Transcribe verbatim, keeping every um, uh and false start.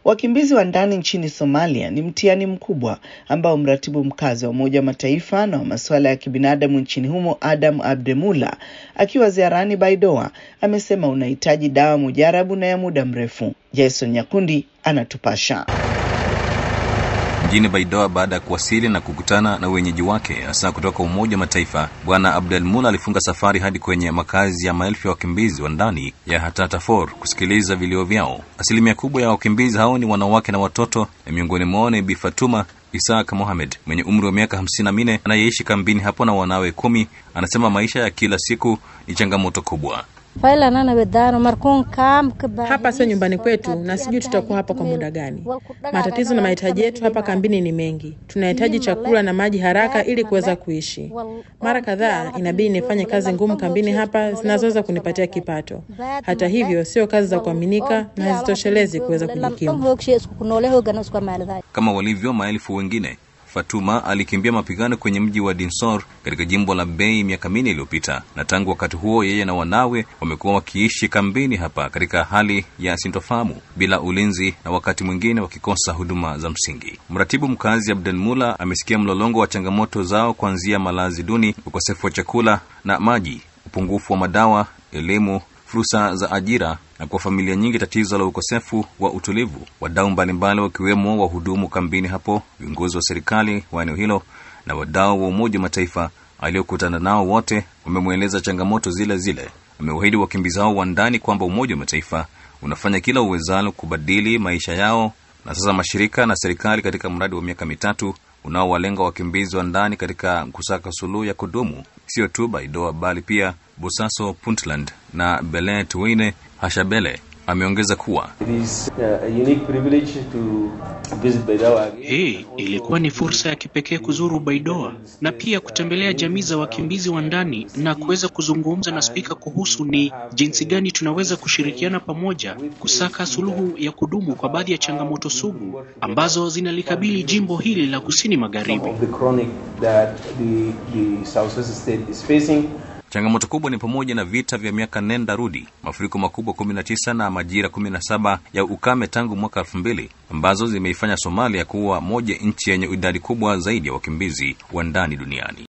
Wakimbizi wa ndani nchini Somalia ni mtihani mkubwa ambao mratibu mkazi wa Umoja wa Mataifa na wa masuala ya kibinadamu nchini humo Adam Abdemula akiwa ziarani Baidoa amesema unahitaji dawa mujarabu na ya muda mrefu. Jason Nyakundi anatupasha. Mjini Baidoa baada ya kuwasili na kukutana na wenyeji wake hasa kutoka Umoja wa Mataifa, Bwana Abdelmoula alifunga safari hadi kwenye makazi ya maelfu ya wakimbizi wa ndani ya Hatatafor kusikiliza vilio vyao. Asilimia kubwa ya wakimbizi hao ni wanawake na watoto, na miongoni mwao ni Bi Fatuma Isaka Mohamed mwenye umri wa miaka hamsini na nne anayeishi kambini hapo na wanawe kumi. Anasema maisha ya kila siku ni changamoto kubwa. Hapa sio nyumbani kwetu na sijui tutakuwa hapa kwa muda gani. Matatizo na mahitaji yetu hapa kambini ni mengi. Tunahitaji chakula na maji haraka ili kuweza kuishi. Mara kadhaa inabidi nifanye kazi ngumu kambini hapa zinazoweza kunipatia kipato. Hata hivyo sio kazi za kuaminika na hazitoshelezi kuweza kujikimu. Kama walivyo maelfu wengine, Fatuma alikimbia mapigano kwenye mji wa Dinsor katika jimbo la Bay miaka minne iliyopita, na tangu wakati huo yeye na wanawe wamekuwa wakiishi kambini hapa katika hali ya sintofahamu, bila ulinzi na wakati mwingine wakikosa huduma za msingi. Mratibu mkazi Abdelmoula amesikia mlolongo wa changamoto zao kuanzia malazi duni, ukosefu wa chakula na maji, upungufu wa madawa, elimu, fursa za ajira, na kwa familia nyingi tatizo la ukosefu wa utulivu. Wadau mbalimbali wakiwemo wahudumu kambini hapo, viongozi wa serikali wa eneo hilo na wadau wa Umoja wa Mataifa aliokutana nao wote wamemweleza changamoto zile zile. Amewaahidi wakimbizi hao wa ndani kwamba Umoja wa Mataifa unafanya kila uwezalo kubadili maisha yao, na sasa mashirika na serikali katika mradi wa miaka mitatu unaowalenga wakimbizi wa ndani katika kusaka suluhu ya kudumu, sio tu Baidoa bali pia Bosaso, Puntland na Belet Wine Hashabele. Ameongeza kuwa hii ilikuwa ni fursa ya kipekee kuzuru Baidoa na pia kutembelea jamii za wakimbizi wa ndani na kuweza kuzungumza na spika kuhusu ni jinsi gani tunaweza kushirikiana pamoja kusaka suluhu ya kudumu kwa baadhi ya changamoto sugu ambazo zinalikabili jimbo hili la kusini magharibi. Changamoto kubwa ni pamoja na vita vya miaka nenda rudi, mafuriko makubwa kumi na tisa na majira kumi na saba ya ukame tangu mwaka elfu mbili ambazo zimeifanya Somalia kuwa moja nchi yenye idadi kubwa zaidi ya wakimbizi wa ndani duniani.